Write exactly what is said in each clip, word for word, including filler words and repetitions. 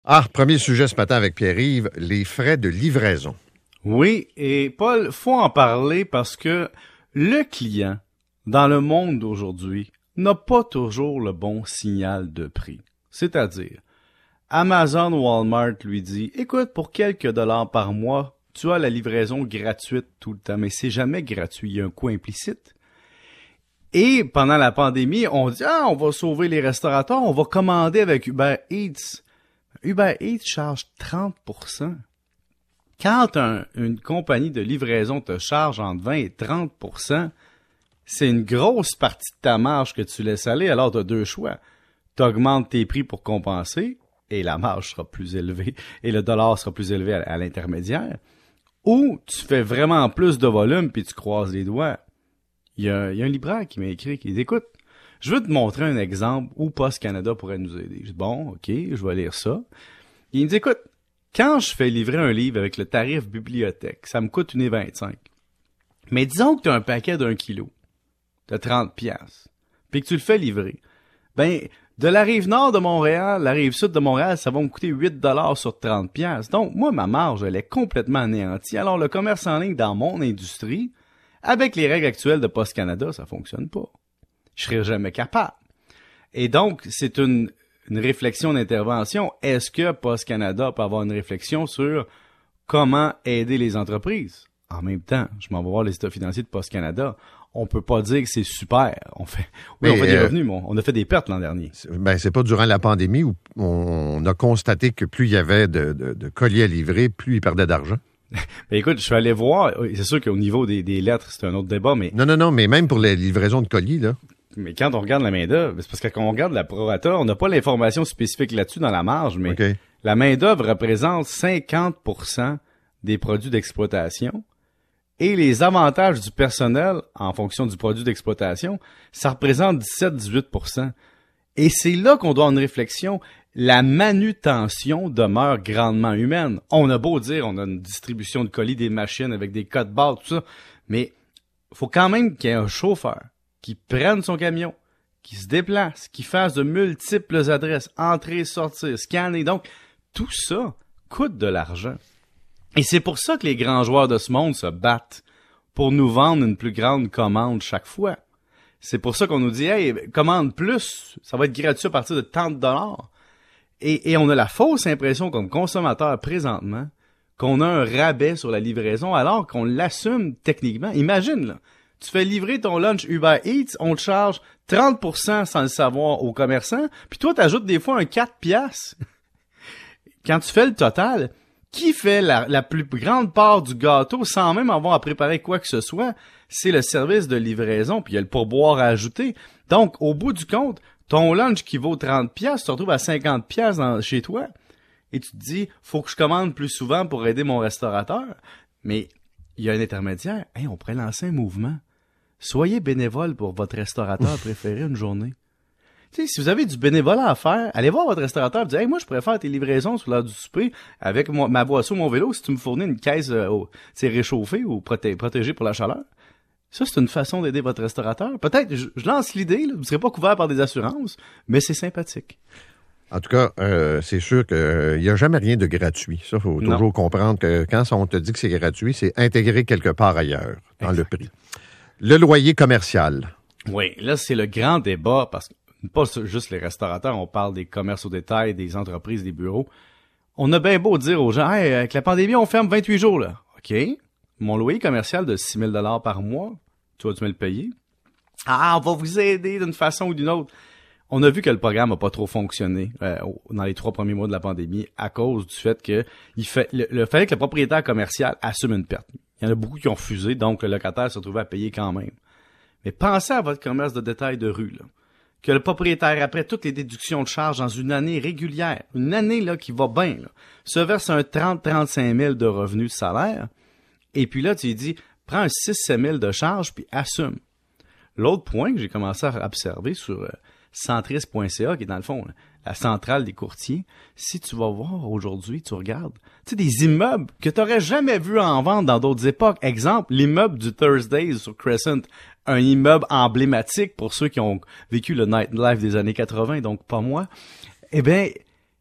Ah, premier sujet ce matin avec Pierre-Yves, les frais de livraison. Oui, et Paul, faut en parler parce que le client, dans le monde d'aujourd'hui, n'a pas toujours le bon signal de prix. C'est-à-dire, Amazon ou Walmart lui dit, écoute, pour quelques dollars par mois, tu as la livraison gratuite tout le temps, mais c'est jamais gratuit, il y a un coût implicite. Et pendant la pandémie, on dit, ah, on va sauver les restaurateurs, on va commander avec Uber Eats. Uber Eats charge trente pour cent. Quand un, une compagnie de livraison te charge entre vingt et trente pour cent, c'est une grosse partie de ta marge que tu laisses aller, alors tu as deux choix. Tu augmentes tes prix pour compenser, et la marge sera plus élevée, et le dollar sera plus élevé à, à l'intermédiaire. Ou tu fais vraiment plus de volume, puis tu croises les doigts. Il y a, il y a un libraire qui m'a écrit, qui dit, écoute, je veux te montrer un exemple où Post Canada pourrait nous aider. Je dis, bon, ok, je vais lire ça. Il me dit, écoute, quand je fais livrer un livre avec le tarif bibliothèque, ça me coûte une vingt-cinq. Mais disons que tu as un paquet d'un kilo de trente piastres, puis que tu le fais livrer. Ben, de la rive nord de Montréal, la rive sud de Montréal, ça va me coûter huit dollars sur trente piastres. Donc, moi, ma marge, elle est complètement anéantie. Alors, le commerce en ligne dans mon industrie, avec les règles actuelles de Post Canada, ça fonctionne pas. Je serais jamais capable. Et donc, c'est une, une réflexion d'intervention. Est-ce que Post Canada peut avoir une réflexion sur comment aider les entreprises? En même temps, je m'en vais voir les états financiers de Post Canada. On peut pas dire que c'est super. On fait, oui, mais on fait des euh, revenus, mais on a fait des pertes l'an dernier. C'est, ben, c'est pas durant la pandémie où on a constaté que plus il y avait de, de, de colis à livrer, plus ils perdaient d'argent. Ben écoute, je suis allé voir. C'est sûr qu'au niveau des, des lettres, c'est un autre débat, mais... Non, non, non, mais même pour les livraisons de colis, là. Mais quand on regarde la main-d'œuvre, c'est parce que quand on regarde la prorata, on n'a pas l'information spécifique là-dessus dans la marge, mais okay. La main-d'œuvre représente cinquante pour cent des produits d'exploitation et les avantages du personnel en fonction du produit d'exploitation, ça représente dix-sept à dix-huit pour cent. Et c'est là qu'on doit avoir une réflexion. La manutention demeure grandement humaine. On a beau dire, on a une distribution de colis, des machines avec des codes barres, tout ça, mais faut quand même qu'il y ait un chauffeur qui prenne son camion, qui se déplace, qui fasse de multiples adresses, entrer, sortir, scanner. Donc, tout ça coûte de l'argent. Et c'est pour ça que les grands joueurs de ce monde se battent pour nous vendre une plus grande commande chaque fois. C'est pour ça qu'on nous dit, hey, commande plus, ça va être gratuit à partir de tant de dollars. Et, et on a la fausse impression comme consommateur présentement qu'on a un rabais sur la livraison alors qu'on l'assume techniquement. Imagine, là. Tu fais livrer ton lunch Uber Eats, on te charge trente pour cent sans le savoir aux commerçants, puis toi, t'ajoutes des fois un quatre piastres. Quand tu fais le total, qui fait la, la plus grande part du gâteau sans même avoir à préparer quoi que ce soit? C'est le service de livraison, puis il y a le pourboire à ajouter. Donc, au bout du compte, ton lunch qui vaut trente piastres, tu te retrouves à cinquante piastres dans, chez toi. Et tu te dis, faut que je commande plus souvent pour aider mon restaurateur. Mais il y a un intermédiaire. Hey, on pourrait lancer un mouvement. Soyez bénévole pour votre restaurateur préféré une journée. Tu sais, si vous avez du bénévolat à faire, allez voir votre restaurateur et dites, hey, moi, je pourrais faire tes livraisons sur l'heure du souper avec moi, ma boisson, mon vélo, si tu me fournis une caisse euh, oh, réchauffée ou proté- protégée pour la chaleur. Ça, c'est une façon d'aider votre restaurateur. Peut-être, je, je lance l'idée, là, vous ne serez pas couvert par des assurances, mais c'est sympathique. En tout cas, euh, c'est sûr qu'il n'y euh, a jamais rien de gratuit. Ça, il faut toujours non. comprendre que quand on te dit que c'est gratuit, c'est intégré quelque part ailleurs dans exact. Le prix. Le loyer commercial. Oui, là, c'est le grand débat parce que pas juste les restaurateurs, on parle des commerces au détail, des entreprises, des bureaux. On a bien beau dire aux gens, hey, avec la pandémie, on ferme vingt-huit jours, là. OK. Mon loyer commercial de six mille dollars par mois, tu vas-tu me le payer? Ah, on va vous aider d'une façon ou d'une autre. On a vu que le programme n'a pas trop fonctionné euh, dans les trois premiers mois de la pandémie à cause du fait que il fait, le, le fallait que le propriétaire commercial assume une perte. Il y en a beaucoup qui ont refusé, donc le locataire se retrouvait à payer quand même. Mais pensez à votre commerce de détail de rue, là. Que le propriétaire, après toutes les déductions de charges dans une année régulière, une année là qui va bien, là, se verse un trente à trente-cinq mille de revenus de salaire, et puis là, tu lui dis, prends un six à sept mille de charges, puis assume. L'autre point que j'ai commencé à observer sur euh, centris point c a, qui est dans le fond là, la centrale des courtiers, si tu vas voir aujourd'hui, tu regardes, tu sais, des immeubles que tu n'aurais jamais vu en vente dans d'autres époques. Exemple, l'immeuble du Thursdays sur Crescent, un immeuble emblématique pour ceux qui ont vécu le nightlife des années quatre-vingts, donc pas moi. Eh bien,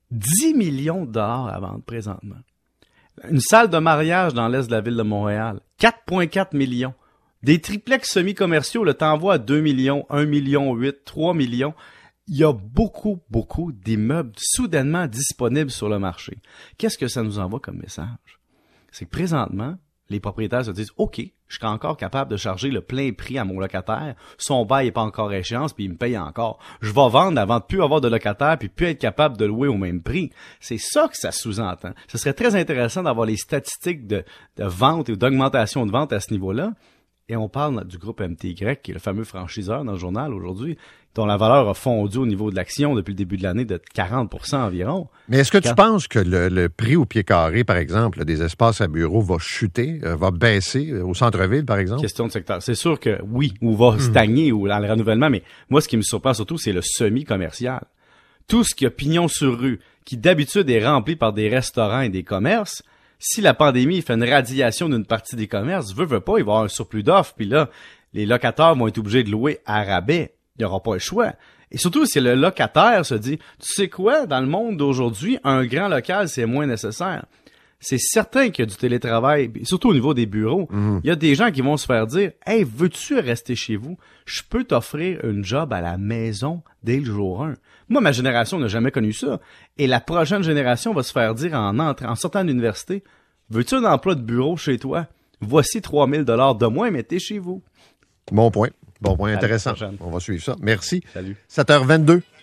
dix millions de dollars à vendre présentement. Une salle de mariage dans l'est de la ville de Montréal, quatre virgule quatre millions. Des triplex semi-commerciaux, le t'envoie à deux millions, un million huit, trois millions. Il y a beaucoup, beaucoup d'immeubles soudainement disponibles sur le marché. Qu'est-ce que ça nous envoie comme message? C'est que présentement, les propriétaires se disent « OK, je suis encore capable de charger le plein prix à mon locataire. Son bail n'est pas encore échéance, puis il me paye encore. Je vais vendre avant de plus avoir de locataire, puis plus être capable de louer au même prix. » C'est ça que ça sous-entend. Ce serait très intéressant d'avoir les statistiques de, de vente et d'augmentation de vente à ce niveau-là. Et on parle du groupe M T Y, qui est le fameux franchiseur dans le journal aujourd'hui, dont la valeur a fondu au niveau de l'action depuis le début de l'année de quarante pour cent environ. Mais est-ce que tu penses que le, le prix au pied carré, par exemple, des espaces à bureaux va chuter, euh, va baisser au centre-ville, par exemple? Question de secteur. C'est sûr que oui, ou va mmh. stagner ou dans le renouvellement, mais moi, ce qui me surprend surtout, c'est le semi-commercial. Tout ce qui a pignon sur rue, qui d'habitude est rempli par des restaurants et des commerces, si la pandémie fait une radiation d'une partie des commerces, veut, veut pas, il va y avoir un surplus d'offres, puis là, les locataires vont être obligés de louer à rabais. Il n'y aura pas le choix. Et surtout, si le locataire se dit, tu sais quoi, dans le monde d'aujourd'hui, un grand local, c'est moins nécessaire. C'est certain qu'il y a du télétravail, surtout au niveau des bureaux. Mm-hmm. Il y a des gens qui vont se faire dire, « Hey, veux-tu rester chez vous? Je peux t'offrir une job à la maison dès le jour un. » Moi, ma génération n'a jamais connu ça. Et la prochaine génération va se faire dire en entrant, en sortant de l'université, « Veux-tu un emploi de bureau chez toi? Voici trois mille dollars de moins, mais t'es chez vous. » Bon point. Bon point intéressant. On va suivre ça. Merci. Salut. sept heures vingt-deux.